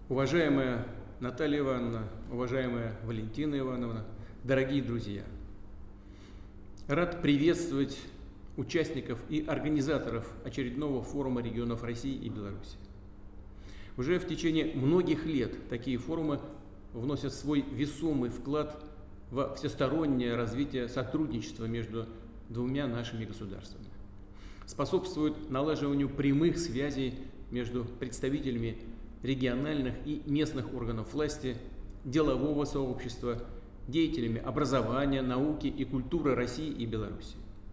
Уважаемая Наталья Ивановна, уважаемая Валентина Ивановна, дорогие друзья! Рад приветствовать участников и организаторов очередного форума регионов России и Беларуси. Уже в течение многих лет такие форумы вносят свой весомый вклад во всестороннее развитие сотрудничества между двумя нашими государствами, способствуют налаживанию прямых связей между представителями региональных и местных органов власти, делового сообщества, деятелями образования, науки и культуры России и Беларуси.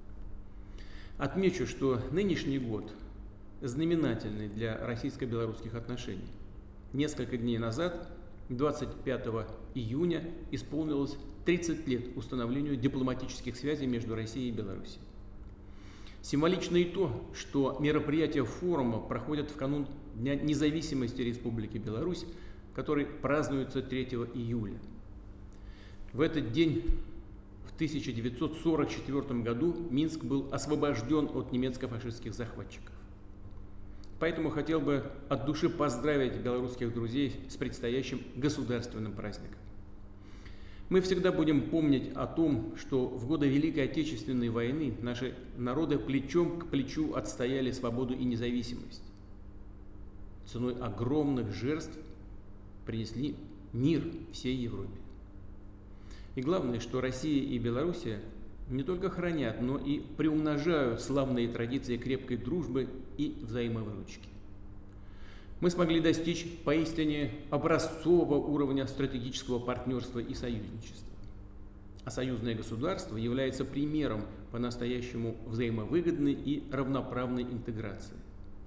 Отмечу, что нынешний год знаменательный для российско-белорусских отношений. Несколько дней назад, 25 июня, исполнилось 30 лет установлению дипломатических связей между Россией и Беларусью. Символично и то, что мероприятия форума проходят в канун Дня независимости Республики Беларусь, который празднуется 3 июля. В этот день, в 1944 году, Минск был освобожден от немецко-фашистских захватчиков. Поэтому хотел бы от души поздравить белорусских друзей с предстоящим государственным праздником. Мы всегда будем помнить о том, что в годы Великой Отечественной войны наши народы плечом к плечу отстояли свободу и независимость. Ценой огромных жертв принесли мир всей Европе. И главное, что Россия и Белоруссия не только хранят, но и приумножают славные традиции крепкой дружбы и взаимовыручки. Мы смогли достичь поистине образцового уровня стратегического партнерства и союзничества. А союзное государство является примером по-настоящему взаимовыгодной и равноправной интеграции.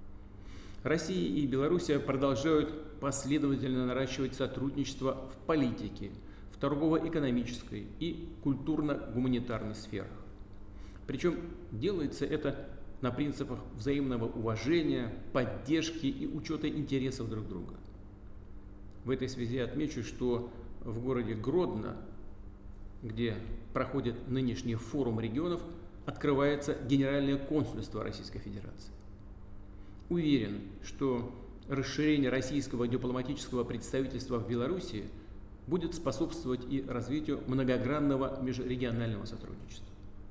Россия и Белоруссия продолжают последовательно наращивать сотрудничество в политике, в торгово-экономической и культурно-гуманитарной сферах. Причем делается это на принципах взаимного уважения, поддержки и учета интересов друг друга. В этой связи отмечу, что в городе Гродно, где проходит нынешний форум регионов, открывается Генеральное консульство Российской Федерации. Уверен, что расширение российского дипломатического представительства в Беларуси будет способствовать и развитию многогранного межрегионального сотрудничества.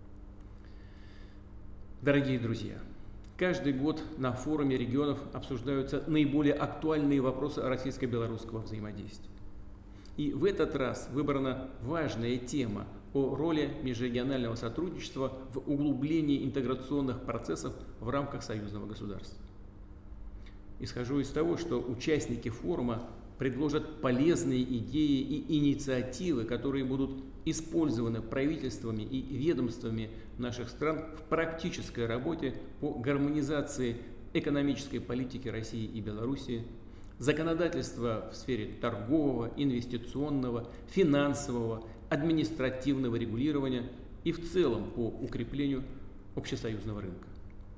Дорогие друзья, каждый год на форуме регионов обсуждаются наиболее актуальные вопросы российско-белорусского взаимодействия. И в этот раз выбрана важная тема о роли межрегионального сотрудничества в углублении интеграционных процессов в рамках союзного государства. Исхожу из того, что участники форума предложат полезные идеи и инициативы, которые будут использованы правительствами и ведомствами наших стран в практической работе по гармонизации экономической политики России и Белоруссии, законодательства в сфере торгового, инвестиционного, финансового, административного регулирования и в целом по укреплению общесоюзного рынка.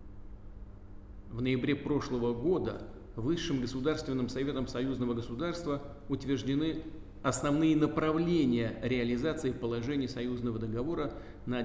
В ноябре прошлого года Высшим государственным советом союзного государства утверждены основные направления реализации положений союзного договора на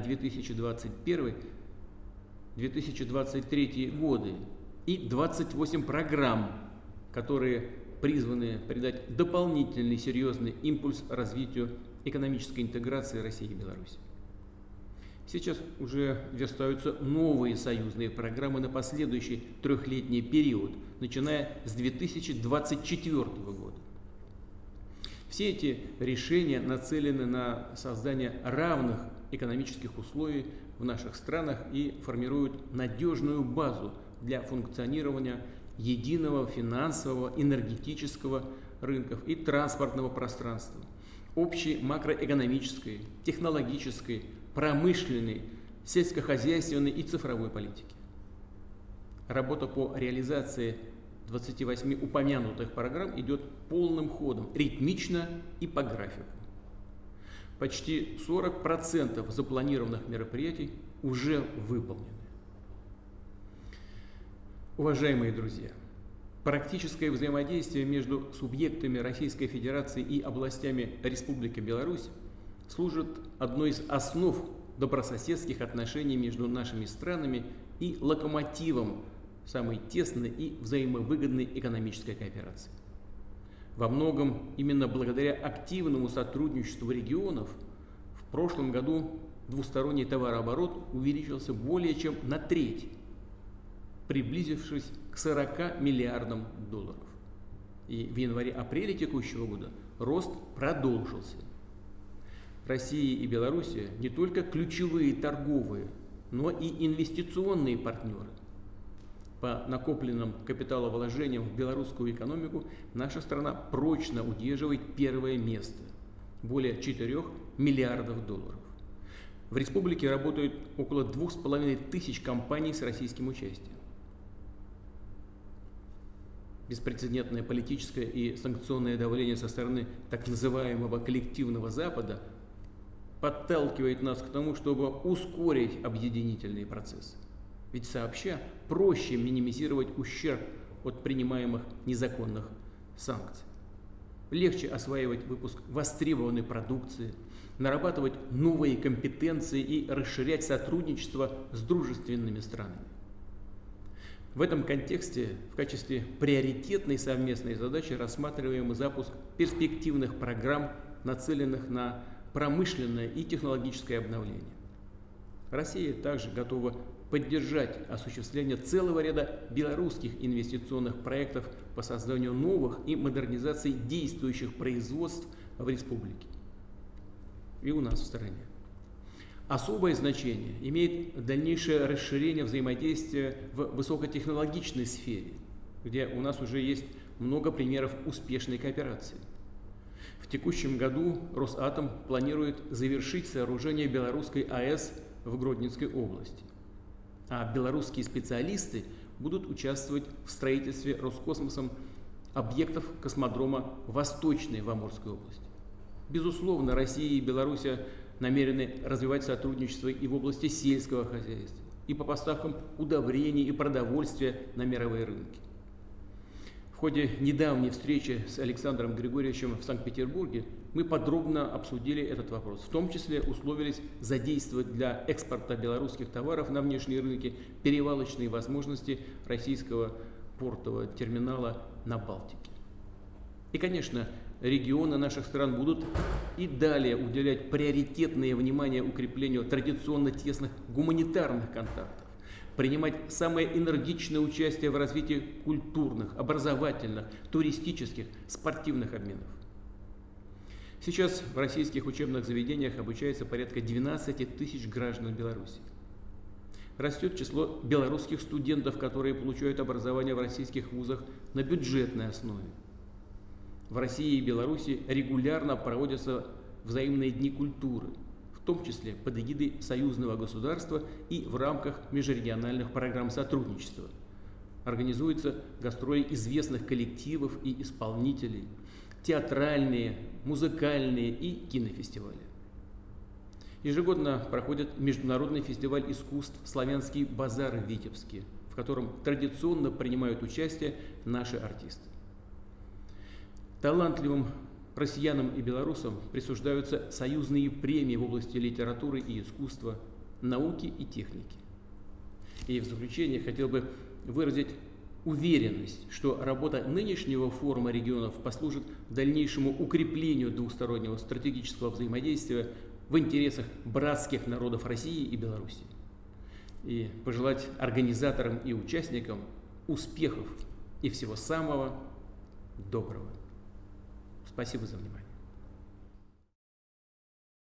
2021-2023 годы и 28 программ, которые призваны придать дополнительный серьезный импульс развитию экономической интеграции России и Беларуси. Сейчас уже верстаются новые союзные программы на последующий трехлетний период, начиная с 2024 года. Все эти решения нацелены на создание равных экономических условий в наших странах и формируют надежную базу для функционирования единого финансового, энергетического рынков и транспортного пространства, общей макроэкономической, технологической, промышленной, сельскохозяйственной и цифровой политики. Работа по реализации 28 упомянутых программ идет полным ходом, ритмично и по графику. Почти 40% запланированных мероприятий уже выполнены. Уважаемые друзья, практическое взаимодействие между субъектами Российской Федерации и областями Республики Беларусь служит одной из основ добрососедских отношений между нашими странами и локомотивом самой тесной и взаимовыгодной экономической кооперации. Во многом именно благодаря активному сотрудничеству регионов в прошлом году двусторонний товарооборот увеличился более чем на треть, приблизившись к 40 миллиардам долларов. И в январе-апреле текущего года рост продолжился. Россия и Белоруссия не только ключевые торговые, но и инвестиционные партнеры. По накопленным капиталовложениям в белорусскую экономику наша страна прочно удерживает первое место – более 4 миллиардов долларов. В республике работают около 2500 компаний с российским участием. Беспрецедентное политическое и санкционное давление со стороны так называемого коллективного Запада подталкивает нас к тому, чтобы ускорить объединительные процессы. Ведь сообща проще минимизировать ущерб от принимаемых незаконных санкций. Легче осваивать выпуск востребованной продукции, нарабатывать новые компетенции и расширять сотрудничество с дружественными странами. В этом контексте в качестве приоритетной совместной задачи рассматриваем запуск перспективных программ, нацеленных на промышленное и технологическое обновление. Россия также готова поддержать осуществление целого ряда белорусских инвестиционных проектов по созданию новых и модернизации действующих производств в республике и у нас в стране. Особое значение имеет дальнейшее расширение взаимодействия в высокотехнологичной сфере, где у нас уже есть много примеров успешной кооперации. В текущем году Росатом планирует завершить сооружение белорусской АЭС в Гродненской области, а белорусские специалисты будут участвовать в строительстве Роскосмосом объектов космодрома Восточной в Амурской области. Безусловно, Россия и Белоруссия намерены развивать сотрудничество и в области сельского хозяйства, и по поставкам удобрений и продовольствия на мировые рынки. В ходе недавней встречи с Александром Григорьевичем в Санкт-Петербурге мы подробно обсудили этот вопрос. В том числе условились задействовать для экспорта белорусских товаров на внешние рынки перевалочные возможности российского портового терминала на Балтике. И, конечно, регионы наших стран будут и далее уделять приоритетное внимание укреплению традиционно тесных гуманитарных контактов, принимать самое энергичное участие в развитии культурных, образовательных, туристических, спортивных обменов. Сейчас в российских учебных заведениях обучается порядка 12 тысяч граждан Беларуси. Растет число белорусских студентов, которые получают образование в российских вузах на бюджетной основе. В России и Беларуси регулярно проводятся взаимные дни культуры, в том числе под эгидой союзного государства и в рамках межрегиональных программ сотрудничества. Организуются гастроли известных коллективов и исполнителей, театральные, музыкальные и кинофестивали. Ежегодно проходит международный фестиваль искусств «Славянский базар» в Витебске, в котором традиционно принимают участие наши артисты. Талантливым россиянам и белорусам присуждаются союзные премии в области литературы и искусства, науки и техники. И в заключение хотел бы выразить уверенность, что работа нынешнего форума регионов послужит дальнейшему укреплению двустороннего стратегического взаимодействия в интересах братских народов России и Беларуси. И пожелать организаторам и участникам успехов и всего самого доброго. Спасибо за внимание.